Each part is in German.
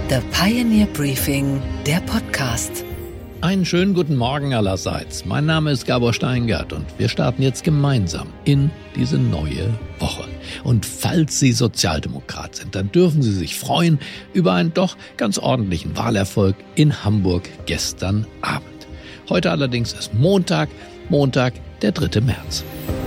The Pioneer Briefing, der Podcast. Einen schönen guten Morgen allerseits. Mein Name ist Gabor Steingart und wir starten jetzt gemeinsam in diese neue Woche. Und falls Sie Sozialdemokrat sind, dann dürfen Sie sich freuen über einen doch ganz ordentlichen Wahlerfolg in Hamburg gestern Abend. Heute allerdings ist Montag, der 3. März.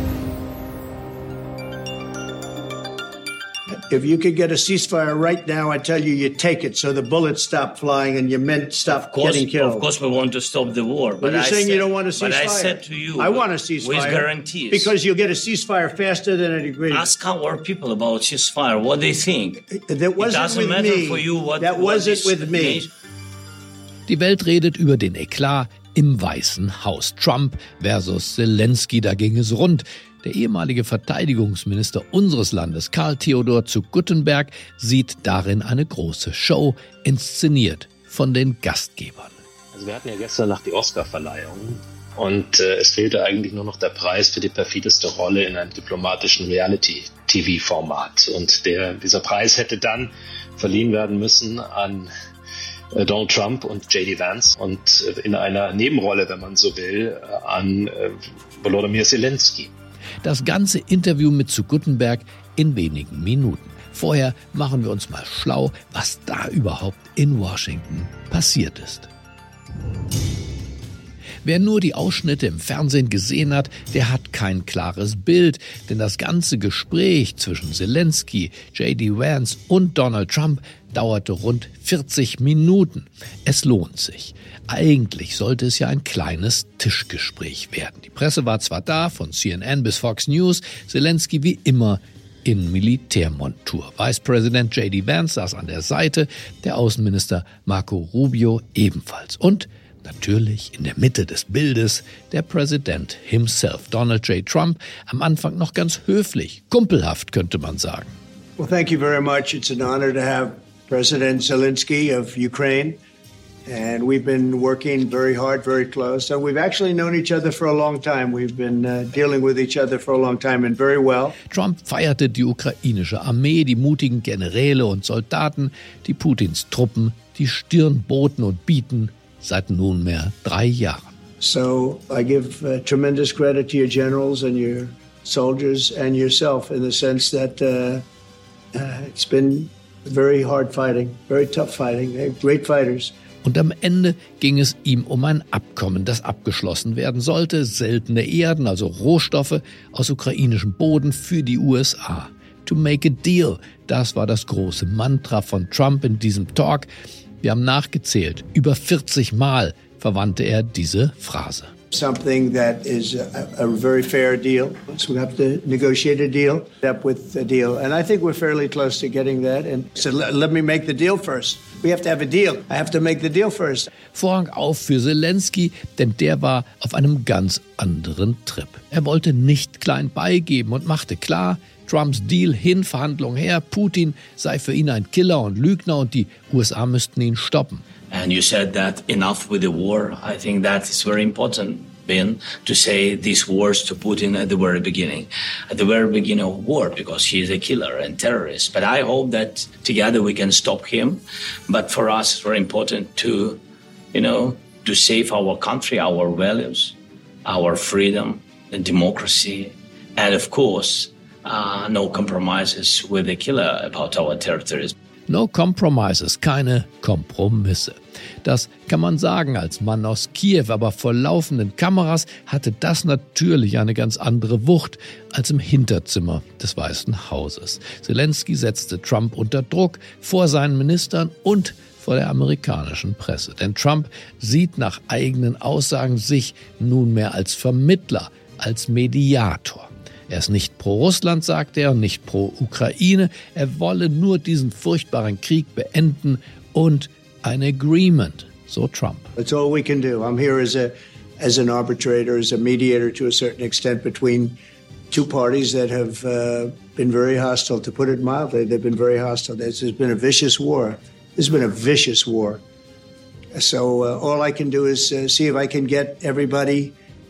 If you could get a ceasefire right now, I tell you, you take it so the bullets stop flying and your men stop getting killed. Of course we want to stop the war. But you're saying you don't want a ceasefire. But I said to you, I want a ceasefire. With guarantees. Because you'll get a ceasefire faster than an agreement. Ask our people about ceasefire, what they think. That wasn't with me. That wasn't with me. Die Welt redet über den Eklat im Weißen Haus. Trump versus Zelensky, da ging es rund. Der ehemalige Verteidigungsminister unseres Landes, Karl Theodor zu Guttenberg, sieht darin eine große Show, inszeniert von den Gastgebern. Also wir hatten ja gestern Nacht die Oscar-Verleihung und es fehlte eigentlich nur noch der Preis für die perfideste Rolle in einem diplomatischen Reality-TV-Format. Und dieser Preis hätte dann verliehen werden müssen an Donald Trump und J.D. Vance und in einer Nebenrolle, wenn man so will, an Volodymyr Zelensky. Das ganze Interview mit zu Guttenberg in wenigen Minuten. Vorher machen wir uns mal schlau, was da überhaupt in Washington passiert ist. Wer nur die Ausschnitte im Fernsehen gesehen hat, der hat kein klares Bild, denn das ganze Gespräch zwischen Zelensky, J.D. Vance und Donald Trump dauerte rund 40 Minuten. Es lohnt sich. Eigentlich sollte es ja ein kleines Tischgespräch werden. Die Presse war zwar da, von CNN bis Fox News, Zelensky wie immer in Militärmontur. Vicepräsident J.D. Vance saß an der Seite, der Außenminister Marco Rubio ebenfalls. Und natürlich in der Mitte des Bildes der Präsident himself, Donald J. Trump, am Anfang noch ganz höflich, kumpelhaft könnte man sagen. Well, thank you very much. It's an honor to have President Zelensky of Ukraine. And we've been working very hard, very close. So we've actually known each other for a long time. We've been dealing with each other for a long time and very well. Trump feierte die ukrainische Armee, die mutigen Generäle und Soldaten, die Putins Truppen, die Stirn boten und bieten seit nunmehr 3 Jahren. So I give tremendous credit to your generals and your soldiers and yourself in the sense that it's been very hard fighting, very tough fighting. They're great fighters. Und am Ende ging es ihm um ein Abkommen, das abgeschlossen werden sollte. Seltene Erden, also Rohstoffe aus ukrainischem Boden für die USA. To make a deal, das war das große Mantra von Trump in diesem Talk. Wir haben nachgezählt, über 40 Mal verwandte er diese Phrase. Something that is a very fair deal. So we have to negotiate a deal, up with a deal. And I think we're fairly close to getting that. And so let me make the deal first. We have to have a deal. I have to make the deal first. Vorhang auf für Zelensky, denn der war auf einem ganz anderen Trip. Er wollte nicht klein beigeben und machte klar, Trumps Deal hin, Verhandlung her, Putin sei für ihn ein Killer und Lügner und die USA müssten ihn stoppen. And you said that enough with the war. I think that is very important, Ben, to say these words to Putin at the very beginning of war, because he is a killer and terrorist. But I hope that together we can stop him. But for us, it's very important to save our country, our values, our freedom, and democracy, and of course, no compromises with the killer about our territories. No compromises, keine Kompromisse. Das kann man sagen als Mann aus Kiew, aber vor laufenden Kameras hatte das natürlich eine ganz andere Wucht als im Hinterzimmer des Weißen Hauses. Zelensky setzte Trump unter Druck vor seinen Ministern und vor der amerikanischen Presse. Denn Trump sieht nach eigenen Aussagen sich nunmehr als Vermittler, als Mediator. Er ist nicht pro Russland, sagt er, und nicht pro Ukraine. Er wolle nur diesen furchtbaren Krieg beenden und ein Agreement, so Trump. That's all we can do. I'm here as an arbitrator, as a mediator to a certain extent between two parties that have been very hostile, to put it mildly. They've been very hostile. There's been a vicious war. There's been a vicious war. So all I can do is see if I can get everybody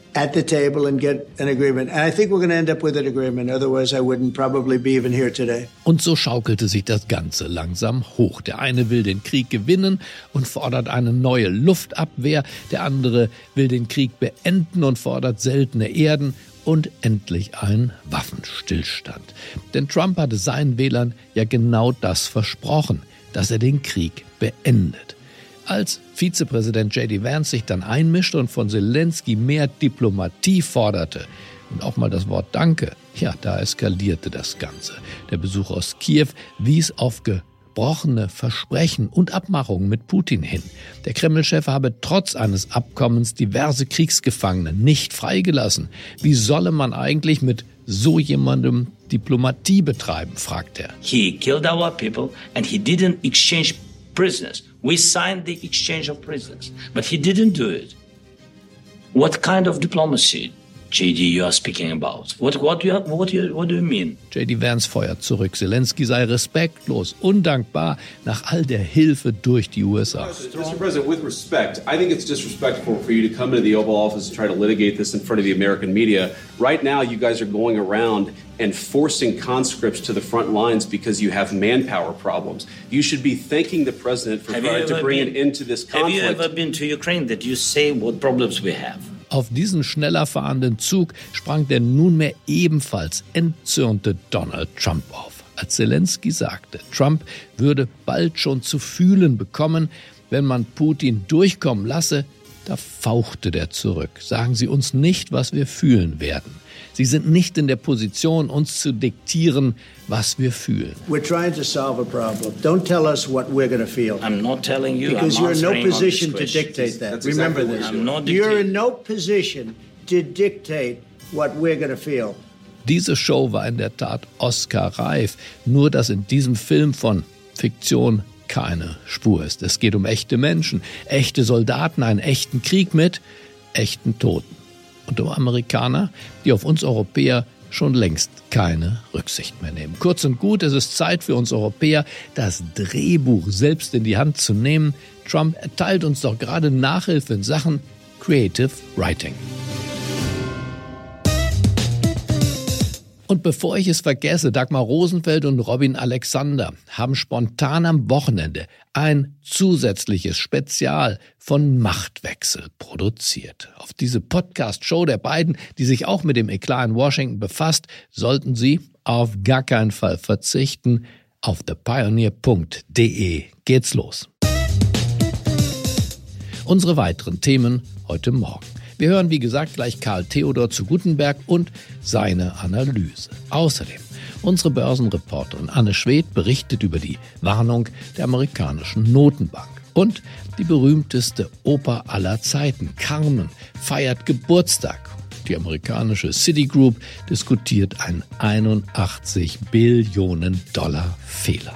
at the table and get an agreement. And I think we're going to end up with an agreement. Otherwise, I wouldn't probably be even here today. Und so schaukelte sich das Ganze langsam hoch. Der eine will den Krieg gewinnen und fordert eine neue Luftabwehr. Der andere will den Krieg beenden und fordert seltene Erden und endlich einen Waffenstillstand. Denn Trump hatte seinen Wählern ja genau das versprochen, dass er den Krieg beendet. Als Vizepräsident J.D. Vance sich dann einmischte und von Zelensky mehr Diplomatie forderte und auch mal das Wort Danke, ja, da eskalierte das Ganze. Der Besuch aus Kiew wies auf gebrochene Versprechen und Abmachungen mit Putin hin. Der Kreml-Chef habe trotz eines Abkommens diverse Kriegsgefangene nicht freigelassen. Wie solle man eigentlich mit so jemandem Diplomatie betreiben, fragt er. He killed our people and he didn't exchange prisoners. We signed the exchange of prisoners, but he didn't do it. What kind of diplomacy, J.D., you are speaking about? What do you mean? J.D. Vance feuert zurück. Zelensky sei respektlos, undankbar nach all der Hilfe durch die USA. Mr. President, with respect, I think it's disrespectful for you to come into the Oval Office and try to litigate this in front of the American media. Right now, you guys are going around and forcing conscripts to the front lines because you have manpower problems. You should be thanking the president for trying to bring an end to this conflict. Have you ever been to Ukraine that you say what problems we have? Auf diesen schneller fahrenden Zug sprang der nunmehr ebenfalls entzürnte Donald Trump auf. Als Zelensky sagte, Trump würde bald schon zu fühlen bekommen, wenn man Putin durchkommen lasse, da fauchte der zurück. Sagen Sie uns nicht, was wir fühlen werden. Sie sind nicht in der Position, uns zu diktieren, was wir fühlen. We're trying to solve a problem. Don't tell us what we're going to feel. I'm not telling you. Because I'm you're in no answering all position these to dictate that. That's Remember exactly this. what I'm not You're dictating. in no position to dictate what we're going to feel. Diese Show war in der Tat Oscar-reif, nur dass in diesem Film von Fiktion keine Spur ist. Es geht um echte Menschen, echte Soldaten, einen echten Krieg mit echten Toten. Und um Amerikaner, die auf uns Europäer schon längst keine Rücksicht mehr nehmen. Kurz und gut, es ist Zeit für uns Europäer, das Drehbuch selbst in die Hand zu nehmen. Trump erteilt uns doch gerade Nachhilfe in Sachen Creative Writing. Und bevor ich es vergesse, Dagmar Rosenfeld und Robin Alexander haben spontan am Wochenende ein zusätzliches Spezial von Machtwechsel produziert. Auf diese Podcast-Show der beiden, die sich auch mit dem Eklat in Washington befasst, sollten Sie auf gar keinen Fall verzichten. Auf thepioneer.de geht's los. Unsere weiteren Themen heute Morgen. Wir hören, wie gesagt, gleich Karl Theodor zu Guttenberg und seine Analyse. Außerdem, unsere Börsenreporterin Anne Schwedt berichtet über die Warnung der amerikanischen Notenbank. Und die berühmteste Oper aller Zeiten, Carmen, feiert Geburtstag. Die amerikanische Citigroup diskutiert einen 81 Billionen Dollar Fehler.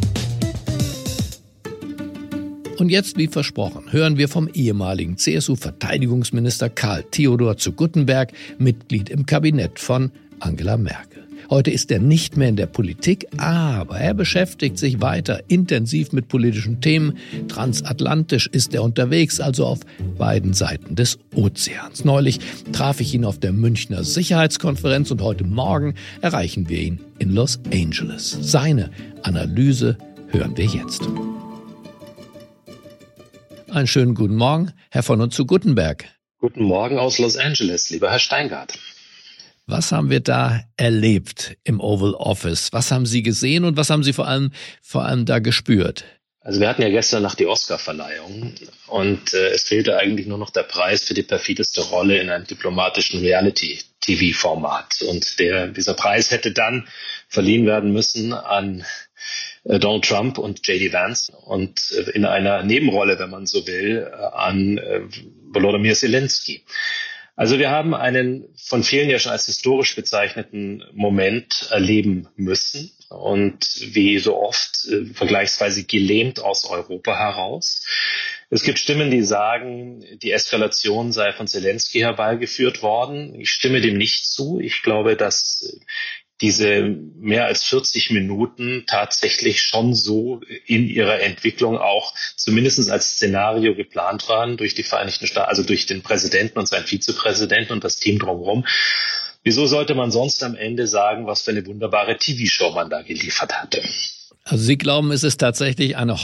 Und jetzt, wie versprochen, hören wir vom ehemaligen CSU-Verteidigungsminister Karl Theodor zu Guttenberg, Mitglied im Kabinett von Angela Merkel. Heute ist er nicht mehr in der Politik, aber er beschäftigt sich weiter intensiv mit politischen Themen. Transatlantisch ist er unterwegs, also auf beiden Seiten des Ozeans. Neulich traf ich ihn auf der Münchner Sicherheitskonferenz und heute Morgen erreichen wir ihn in Los Angeles. Seine Analyse hören wir jetzt. Einen schönen guten Morgen, Herr von und zu Guttenberg. Guten Morgen aus Los Angeles, lieber Herr Steingart. Was haben wir da erlebt im Oval Office? Was haben Sie gesehen und was haben Sie vor allem da gespürt? Also wir hatten ja gestern Nacht die Oscar-Verleihung und es fehlte eigentlich nur noch der Preis für die perfideste Rolle in einem diplomatischen Reality-TV-Format. Und dieser Preis hätte dann verliehen werden müssen an Donald Trump und J.D. Vance und in einer Nebenrolle, wenn man so will, an Volodymyr Zelensky. Also wir haben einen von vielen ja schon als historisch bezeichneten Moment erleben müssen und wie so oft vergleichsweise gelähmt aus Europa heraus. Es gibt Stimmen, die sagen, die Eskalation sei von Zelensky herbeigeführt worden. Ich stimme dem nicht zu. Ich glaube, dass diese mehr als 40 Minuten tatsächlich schon so in ihrer Entwicklung auch zumindest als Szenario geplant waren durch die Vereinigten Staaten, also durch den Präsidenten und seinen Vizepräsidenten und das Team drumherum. Wieso sollte man sonst am Ende sagen, was für eine wunderbare TV-Show man da geliefert hatte? Also Sie glauben, es ist tatsächlich eine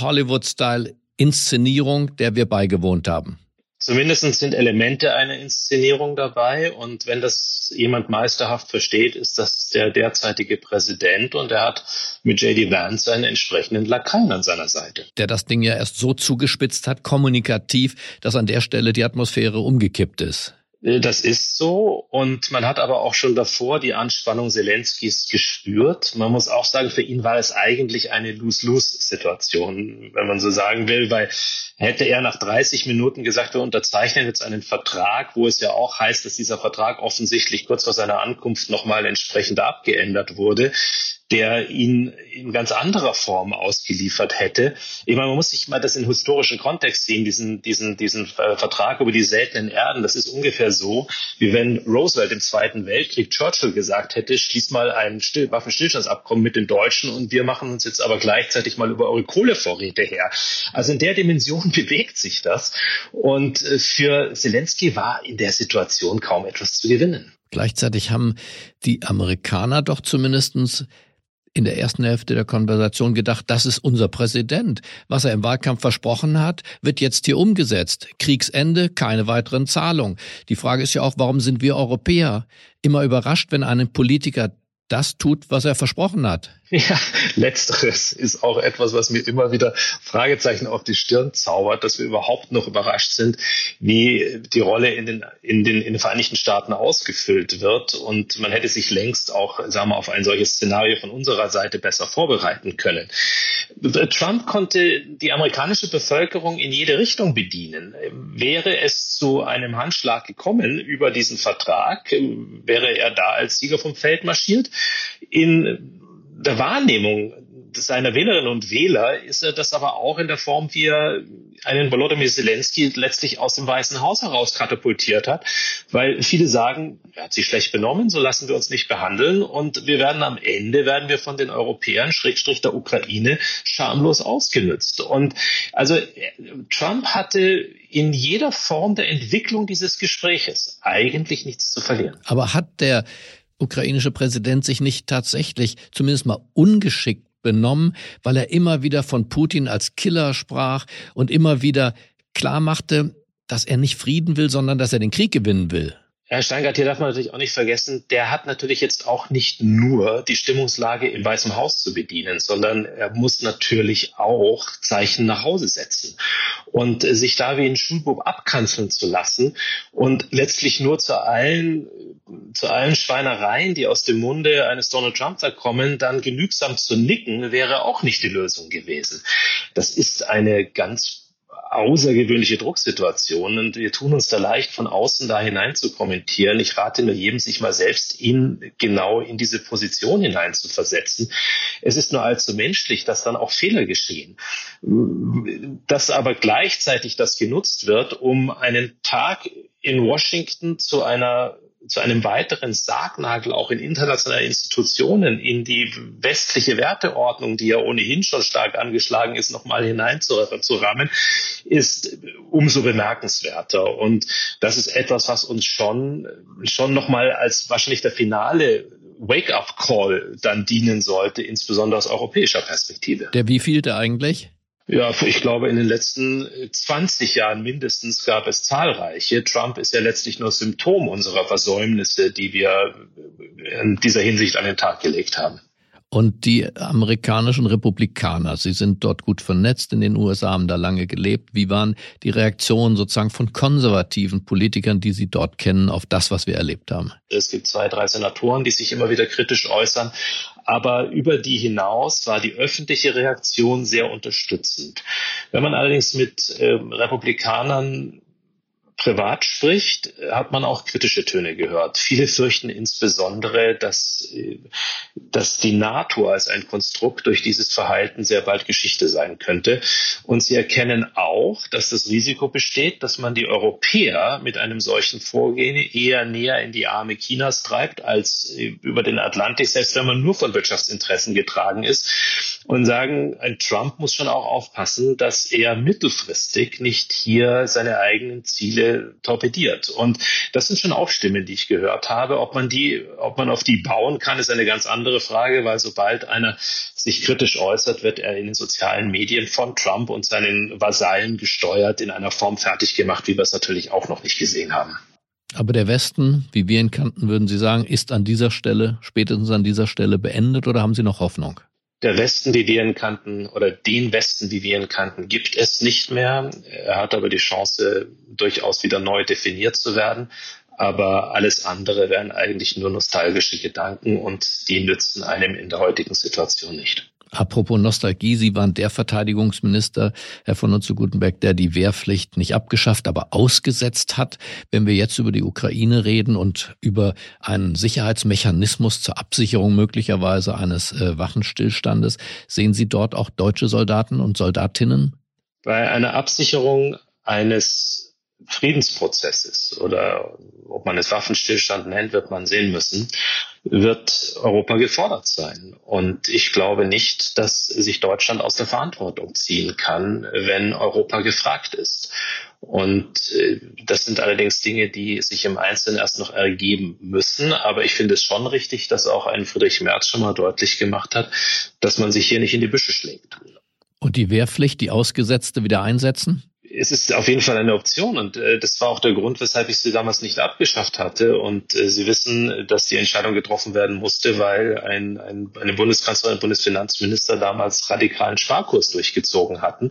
Hollywood-Style-Inszenierung, der wir beigewohnt haben? Zumindest sind Elemente einer Inszenierung dabei, und wenn das jemand meisterhaft versteht, ist das der derzeitige Präsident, und er hat mit J.D. Vance einen entsprechenden Lakaien an seiner Seite. Der das Ding ja erst so zugespitzt hat, kommunikativ, dass an der Stelle die Atmosphäre umgekippt ist. Das ist so, und man hat aber auch schon davor die Anspannung Zelenskys gespürt. Man muss auch sagen, für ihn war es eigentlich eine Lose-Lose-Situation, wenn man so sagen will, weil hätte er nach 30 Minuten gesagt, wir unterzeichnen jetzt einen Vertrag, wo es ja auch heißt, dass dieser Vertrag offensichtlich kurz vor seiner Ankunft nochmal entsprechend abgeändert wurde, der ihn in ganz anderer Form ausgeliefert hätte. Ich meine, man muss sich mal das in historischen Kontext sehen, diesen Vertrag über die seltenen Erden. Das ist ungefähr so, wie wenn Roosevelt im Zweiten Weltkrieg Churchill gesagt hätte, schließ mal ein Waffenstillstandsabkommen mit den Deutschen und wir machen uns jetzt aber gleichzeitig mal über eure Kohlevorräte her. Also in der Dimension bewegt sich das. Und für Zelensky war in der Situation kaum etwas zu gewinnen. Gleichzeitig haben die Amerikaner doch zumindestens in der ersten Hälfte der Konversation gedacht, das ist unser Präsident. Was er im Wahlkampf versprochen hat, wird jetzt hier umgesetzt. Kriegsende, keine weiteren Zahlungen. Die Frage ist ja auch, warum sind wir Europäer immer überrascht, wenn ein Politiker das tut, was er versprochen hat? Ja, letzteres ist auch etwas, was mir immer wieder Fragezeichen auf die Stirn zaubert, dass wir überhaupt noch überrascht sind, wie die Rolle in den Vereinigten Staaten ausgefüllt wird. Und man hätte sich längst auch, sagen wir, auf ein solches Szenario von unserer Seite besser vorbereiten können. Trump konnte die amerikanische Bevölkerung in jede Richtung bedienen. Wäre es zu einem Handschlag gekommen über diesen Vertrag, wäre er da als Sieger vom Feld marschiert. In der Wahrnehmung seiner Wählerinnen und Wähler ist er das aber auch in der Form, wie er einen Volodymyr Zelensky letztlich aus dem Weißen Haus heraus katapultiert hat, weil viele sagen, er hat sich schlecht benommen, so lassen wir uns nicht behandeln, und am Ende werden wir von den Europäern, / der Ukraine, schamlos ausgenutzt. Und also Trump hatte in jeder Form der Entwicklung dieses Gespräches eigentlich nichts zu verlieren. Aber hat der ukrainische Präsident sich nicht tatsächlich zumindest mal ungeschickt benommen, weil er immer wieder von Putin als Killer sprach und immer wieder klar machte, dass er nicht Frieden will, sondern dass er den Krieg gewinnen will? Herr Steingart, hier darf man natürlich auch nicht vergessen, der hat natürlich jetzt auch nicht nur die Stimmungslage im Weißen Haus zu bedienen, sondern er muss natürlich auch Zeichen nach Hause setzen. Und sich da wie ein Schulbub abkanzeln zu lassen und letztlich nur zu allen Schweinereien, die aus dem Munde eines Donald Trump da kommen, dann genügsam zu nicken, wäre auch nicht die Lösung gewesen. Das ist eine ganz außergewöhnliche Drucksituation, und wir tun uns da leicht, von außen da hinein zu kommentieren. Ich rate nur jedem, sich mal selbst genau in diese Position hinein zu versetzen. Es ist nur allzu menschlich, dass dann auch Fehler geschehen. Dass aber gleichzeitig das genutzt wird, um einen Tag in Washington zu einem weiteren Sargnagel auch in internationale Institutionen, in die westliche Werteordnung, die ja ohnehin schon stark angeschlagen ist, nochmal hineinzurammen, ist umso bemerkenswerter. Und das ist etwas, was uns schon nochmal als wahrscheinlich der finale Wake-up-Call dann dienen sollte, insbesondere aus europäischer Perspektive. Der wievielte eigentlich? Ja, ich glaube, in den letzten 20 Jahren mindestens gab es zahlreiche. Trump ist ja letztlich nur Symptom unserer Versäumnisse, die wir in dieser Hinsicht an den Tag gelegt haben. Und die amerikanischen Republikaner, sie sind dort gut vernetzt in den USA, haben da lange gelebt. Wie waren die Reaktionen sozusagen von konservativen Politikern, die Sie dort kennen, auf das, was wir erlebt haben? Es gibt 2, 3 Senatoren, die sich immer wieder kritisch äußern. Aber über die hinaus war die öffentliche Reaktion sehr unterstützend. Wenn man allerdings mit Republikanern privat spricht, hat man auch kritische Töne gehört. Viele fürchten insbesondere, dass die NATO als ein Konstrukt durch dieses Verhalten sehr bald Geschichte sein könnte. Und sie erkennen auch, dass das Risiko besteht, dass man die Europäer mit einem solchen Vorgehen eher näher in die Arme Chinas treibt, als über den Atlantik, selbst wenn man nur von Wirtschaftsinteressen getragen ist. Und sagen, ein Trump muss schon auch aufpassen, dass er mittelfristig nicht hier seine eigenen Ziele torpediert. Und das sind schon auch Stimmen, die ich gehört habe. Ob man auf die bauen kann, ist eine ganz andere Frage, weil sobald einer sich kritisch äußert, wird er in den sozialen Medien von Trump und seinen Vasallen gesteuert, in einer Form fertig gemacht, wie wir es natürlich auch noch nicht gesehen haben. Aber der Westen, wie wir ihn kannten, würden Sie sagen, ist an dieser Stelle, spätestens an dieser Stelle beendet, oder haben Sie noch Hoffnung? Der Westen, wie wir ihn kannten, oder den Westen, wie wir ihn kannten, gibt es nicht mehr. Er hat aber die Chance, durchaus wieder neu definiert zu werden. Aber alles andere wären eigentlich nur nostalgische Gedanken und die nützen einem in der heutigen Situation nicht. Apropos Nostalgie, Sie waren der Verteidigungsminister, Herr von Nutze-Gutenberg, der die Wehrpflicht nicht abgeschafft, aber ausgesetzt hat. Wenn wir jetzt über die Ukraine reden und über einen Sicherheitsmechanismus zur Absicherung möglicherweise eines Waffenstillstandes, sehen Sie dort auch deutsche Soldaten und Soldatinnen? Bei einer Absicherung eines Friedensprozesses oder ob man es Waffenstillstand nennt, wird man sehen müssen, wird Europa gefordert sein. Und ich glaube nicht, dass sich Deutschland aus der Verantwortung ziehen kann, wenn Europa gefragt ist. Und das sind allerdings Dinge, die sich im Einzelnen erst noch ergeben müssen. Aber ich finde es schon richtig, dass auch ein Friedrich Merz schon mal deutlich gemacht hat, dass man sich hier nicht in die Büsche schlägt. Und die Wehrpflicht, die Ausgesetzte, wieder einsetzen? Es ist auf jeden Fall eine Option und das war auch der Grund, weshalb ich sie damals nicht abgeschafft hatte. Und Sie wissen, dass die Entscheidung getroffen werden musste, weil eine Bundeskanzlerin und Bundesfinanzminister damals radikalen Sparkurs durchgezogen hatten.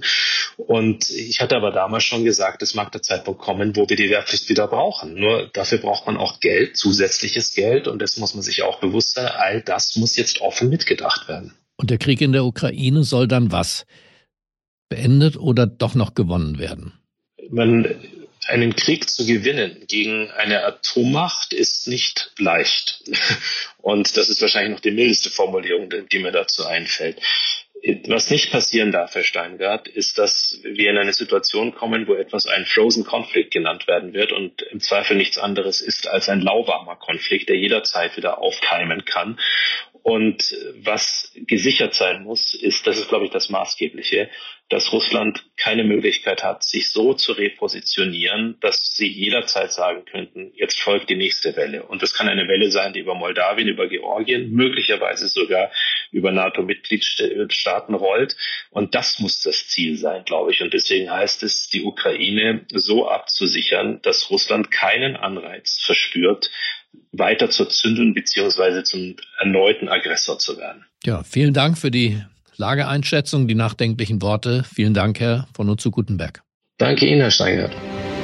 Und ich hatte aber damals schon gesagt, es mag der Zeitpunkt kommen, wo wir die Wehrpflicht wieder brauchen. Nur dafür braucht man auch Geld, zusätzliches Geld. Und das muss man sich auch bewusst sein. All das muss jetzt offen mitgedacht werden. Und der Krieg in der Ukraine soll dann was? Beendet oder doch noch gewonnen werden? Einen Krieg zu gewinnen gegen eine Atommacht ist nicht leicht. Und das ist wahrscheinlich noch die mildeste Formulierung, die mir dazu einfällt. Was nicht passieren darf, Herr Steingart, ist, dass wir in eine Situation kommen, wo etwas ein Frozen Conflict genannt werden wird und im Zweifel nichts anderes ist als ein lauwarmer Konflikt, der jederzeit wieder aufkeimen kann. Und was gesichert sein muss, ist, das ist, glaube ich, das Maßgebliche, dass Russland keine Möglichkeit hat, sich so zu repositionieren, dass sie jederzeit sagen könnten, jetzt folgt die nächste Welle. Und das kann eine Welle sein, die über Moldawien, über Georgien, möglicherweise sogar über NATO-Mitgliedstaaten rollt. Und das muss das Ziel sein, glaube ich. Und deswegen heißt es, die Ukraine so abzusichern, dass Russland keinen Anreiz verspürt, weiter zu zündeln bzw. zum erneuten Aggressor zu werden. Ja, vielen Dank für die Lageeinschätzung, die nachdenklichen Worte. Vielen Dank, Herr von Nutze-Gutenberg. Danke Ihnen, Herr Steingart.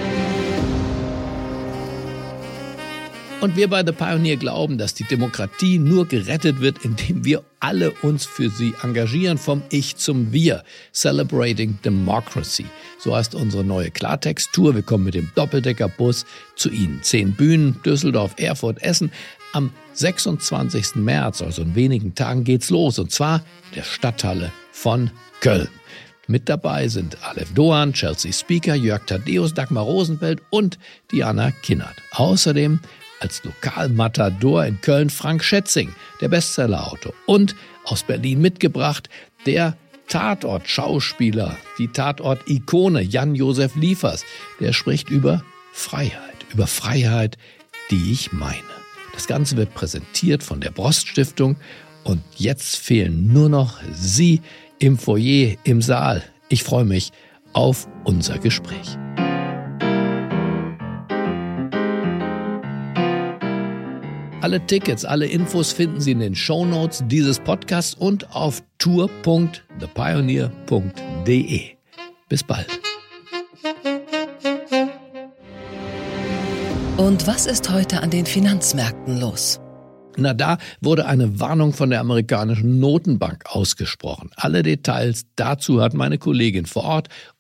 Und wir bei The Pioneer glauben, dass die Demokratie nur gerettet wird, indem wir alle uns für sie engagieren, vom Ich zum Wir. Celebrating Democracy. So heißt unsere neue Klartext-Tour. Wir kommen mit dem Doppeldeckerbus zu Ihnen. 10 Bühnen, Düsseldorf, Erfurt, Essen. Am 26. März, also in wenigen Tagen, geht's los. Und zwar in der Stadthalle von Köln. Mit dabei sind Aleph Doğan, Chelsea Speaker, Jörg Thaddeus, Dagmar Rosenfeld und Diana Kinnert. Außerdem als Lokalmatador in Köln Frank Schätzing, der Bestsellerautor. Und aus Berlin mitgebracht der Tatort-Schauspieler, die Tatort-Ikone Jan-Josef Liefers. Der spricht über Freiheit, die ich meine. Das Ganze wird präsentiert von der Brost Stiftung und jetzt fehlen nur noch Sie im Foyer, im Saal. Ich freue mich auf unser Gespräch. Alle Tickets, alle Infos finden Sie in den Shownotes dieses Podcasts und auf tour.thepioneer.de. Bis bald. Und was ist heute an den Finanzmärkten los? Na, da wurde eine Warnung von der amerikanischen Notenbank ausgesprochen. Alle Details dazu hat meine Kollegin vor Ort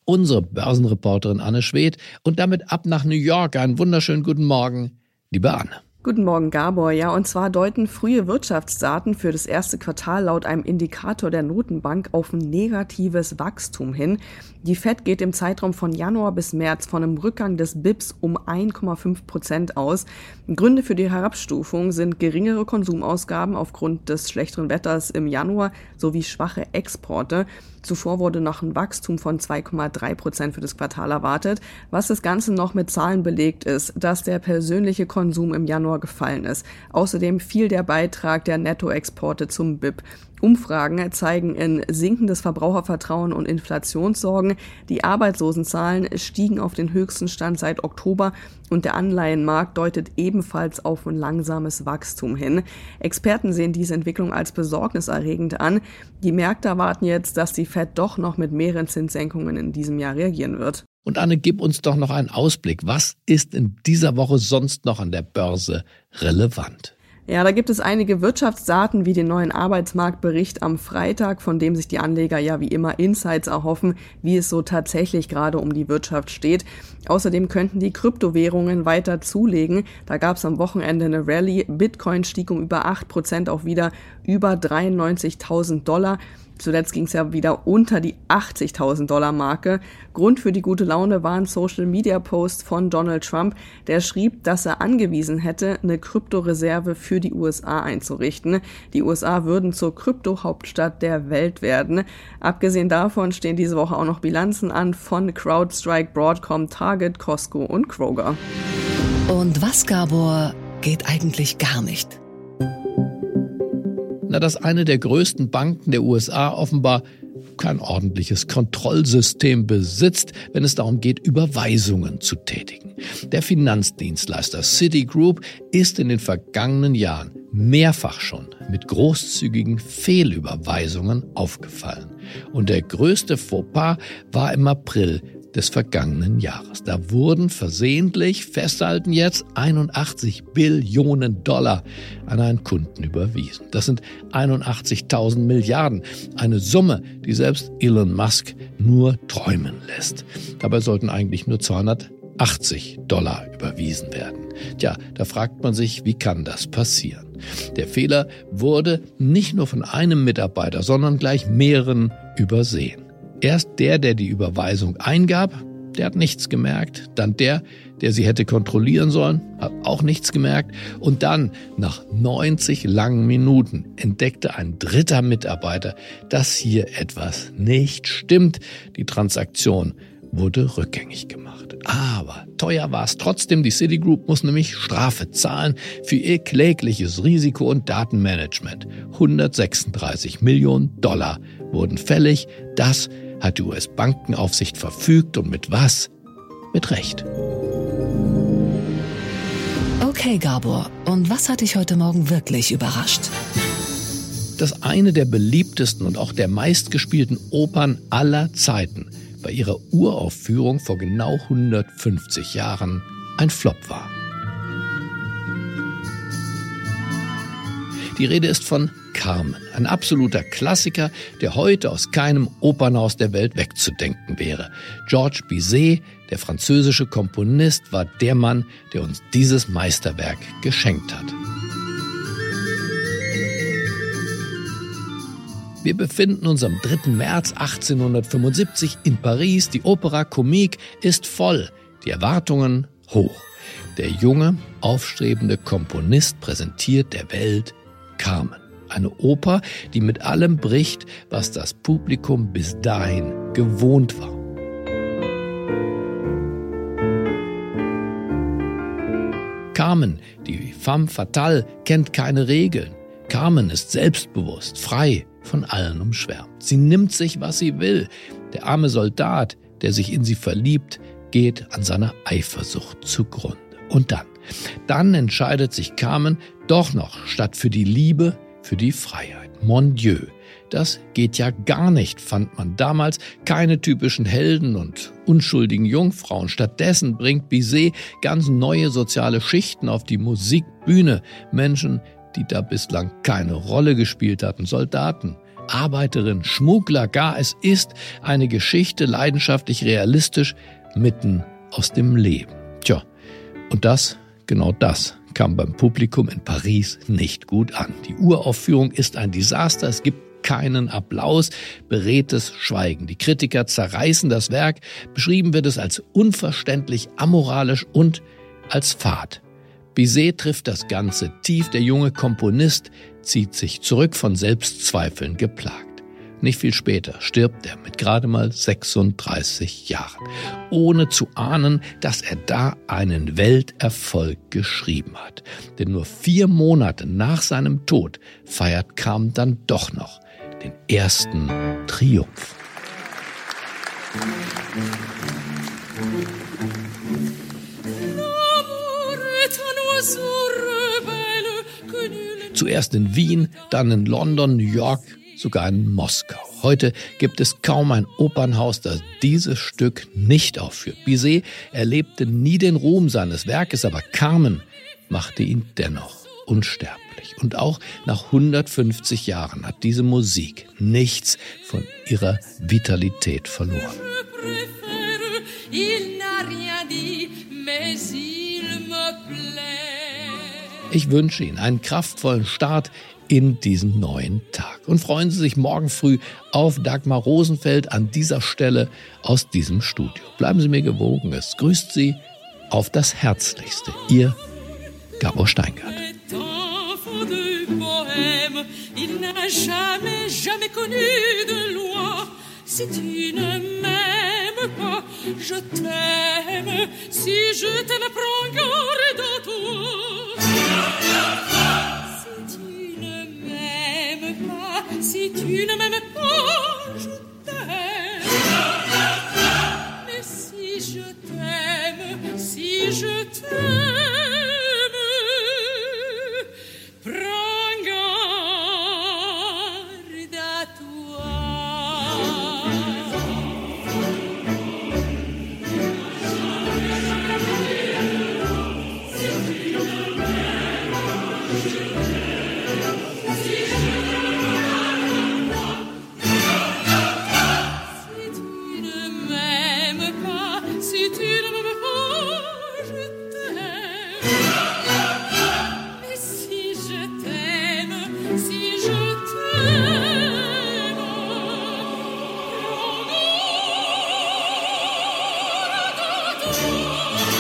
unsere Börsenreporterin Anne Schwedt. Und damit ab nach New York. Einen wunderschönen guten Morgen, liebe Anne. Guten Morgen, Gabor. Ja, und zwar deuten frühe Wirtschaftsdaten für das erste Quartal laut einem Indikator der Notenbank auf ein negatives Wachstum hin. Die Fed geht im Zeitraum von Januar bis März von einem Rückgang des BIPs um 1,5% aus. Gründe für die Herabstufung sind geringere Konsumausgaben aufgrund des schlechteren Wetters im Januar sowie schwache Exporte. Zuvor wurde noch ein Wachstum von 2,3% für das Quartal erwartet. Was das Ganze noch mit Zahlen belegt ist, dass der persönliche Konsum im Januar gefallen ist. Außerdem fiel der Beitrag der Nettoexporte zum BIP. Umfragen zeigen ein sinkendes Verbrauchervertrauen und Inflationssorgen. Die Arbeitslosenzahlen stiegen auf den höchsten Stand seit Oktober und der Anleihenmarkt deutet ebenfalls auf ein langsames Wachstum hin. Experten sehen diese Entwicklung als besorgniserregend an. Die Märkte erwarten jetzt, dass die Fed doch noch mit mehreren Zinssenkungen in diesem Jahr reagieren wird. Und Anne, gib uns doch noch einen Ausblick. Was ist in dieser Woche sonst noch an der Börse relevant? Ja, da gibt es einige Wirtschaftsdaten wie den neuen Arbeitsmarktbericht am Freitag, von dem sich die Anleger ja wie immer Insights erhoffen, wie es so tatsächlich gerade um die Wirtschaft steht. Außerdem könnten die Kryptowährungen weiter zulegen. Da gab es am Wochenende eine Rallye. Bitcoin stieg um über 8% auf wieder über $93.000. Zuletzt ging es ja wieder unter die $80.000-Marke. Grund für die gute Laune war ein Social-Media-Post von Donald Trump, der schrieb, dass er angewiesen hätte, eine Kryptoreserve für die USA einzurichten. Die USA würden zur Krypto-Hauptstadt der Welt werden. Abgesehen davon stehen diese Woche auch noch Bilanzen an von CrowdStrike, Broadcom, Target, Costco und Kroger. Und was, Gabor, geht eigentlich gar nicht? Dass eine der größten Banken der USA offenbar kein ordentliches Kontrollsystem besitzt, wenn es darum geht, Überweisungen zu tätigen. Der Finanzdienstleister Citigroup ist in den vergangenen Jahren mehrfach schon mit großzügigen Fehlüberweisungen aufgefallen. Und der größte Fauxpas war im April des vergangenen Jahres. Da wurden versehentlich, festhalten jetzt, $81 Billionen an einen Kunden überwiesen. Das sind 81.000 Milliarden. Eine Summe, die selbst Elon Musk nur träumen lässt. Dabei sollten eigentlich nur $280 überwiesen werden. Tja, da fragt man sich, wie kann das passieren? Der Fehler wurde nicht nur von einem Mitarbeiter, sondern gleich mehreren übersehen. Erst der die Überweisung eingab, der hat nichts gemerkt. Dann der sie hätte kontrollieren sollen, hat auch nichts gemerkt. Und dann, nach 90 langen Minuten, entdeckte ein dritter Mitarbeiter, dass hier etwas nicht stimmt. Die Transaktion wurde rückgängig gemacht. Aber teuer war es trotzdem. Die Citigroup muss nämlich Strafe zahlen für ihr klägliches Risiko- und Datenmanagement. $136 Millionen wurden fällig. Das hat die US-Bankenaufsicht verfügt und mit was? Mit Recht. Okay, Gabor, und was hat dich heute Morgen wirklich überrascht? Dass eine der beliebtesten und auch der meistgespielten Opern aller Zeiten bei ihrer Uraufführung vor genau 150 Jahren ein Flop war. Die Rede ist von Carmen, ein absoluter Klassiker, der heute aus keinem Opernhaus der Welt wegzudenken wäre. Georges Bizet, der französische Komponist, war der Mann, der uns dieses Meisterwerk geschenkt hat. Wir befinden uns am 3. März 1875 in Paris. Die Opéra Comique ist voll, die Erwartungen hoch. Der junge, aufstrebende Komponist präsentiert der Welt Carmen. Eine Oper, die mit allem bricht, was das Publikum bis dahin gewohnt war. Carmen, die femme fatale, kennt keine Regeln. Carmen ist selbstbewusst, frei, von allen umschwärmt. Sie nimmt sich, was sie will. Der arme Soldat, der sich in sie verliebt, geht an seiner Eifersucht zugrunde. Und dann entscheidet sich Carmen doch noch statt für die Liebe, für die Freiheit. Mon Dieu, das geht ja gar nicht, fand man damals. Keine typischen Helden und unschuldigen Jungfrauen. Stattdessen bringt Bizet ganz neue soziale Schichten auf die Musikbühne. Menschen, die da bislang keine Rolle gespielt hatten. Soldaten, Arbeiterin, Schmuggler, gar es ist eine Geschichte, leidenschaftlich realistisch, mitten aus dem Leben. Tja, und genau das kam beim Publikum in Paris nicht gut an. Die Uraufführung ist ein Desaster, es gibt keinen Applaus, beredtes Schweigen. Die Kritiker zerreißen das Werk, beschrieben wird es als unverständlich, amoralisch und als fad. Bizet trifft das Ganze tief, der junge Komponist zieht sich zurück, von Selbstzweifeln geplagt. Nicht viel später stirbt er mit gerade mal 36 Jahren, ohne zu ahnen, dass er da einen Welterfolg geschrieben hat. Denn nur 4 Monate nach seinem Tod feiert Carmen dann doch noch den ersten Triumph. Zuerst in Wien, dann in London, New York, sogar in Moskau. Heute gibt es kaum ein Opernhaus, das dieses Stück nicht aufführt. Bizet erlebte nie den Ruhm seines Werkes, aber Carmen machte ihn dennoch unsterblich. Und auch nach 150 Jahren hat diese Musik nichts von ihrer Vitalität verloren. Ich wünsche Ihnen einen kraftvollen Start in diesen neuen Tag. Und freuen Sie sich morgen früh auf Dagmar Rosenfeld an dieser Stelle aus diesem Studio. Bleiben Sie mir gewogen. Es grüßt Sie auf das Herzlichste. Ihr Gabor Steingart. Si tu ne m'aimes pas, je t'aime. Si je t'aime, prends garde à toi. Si tu ne m'aimes pas, si tu ne m'aimes pas, je t'aime. Mais si je t'aime, si je t'aime, prends garde à toi. Oh,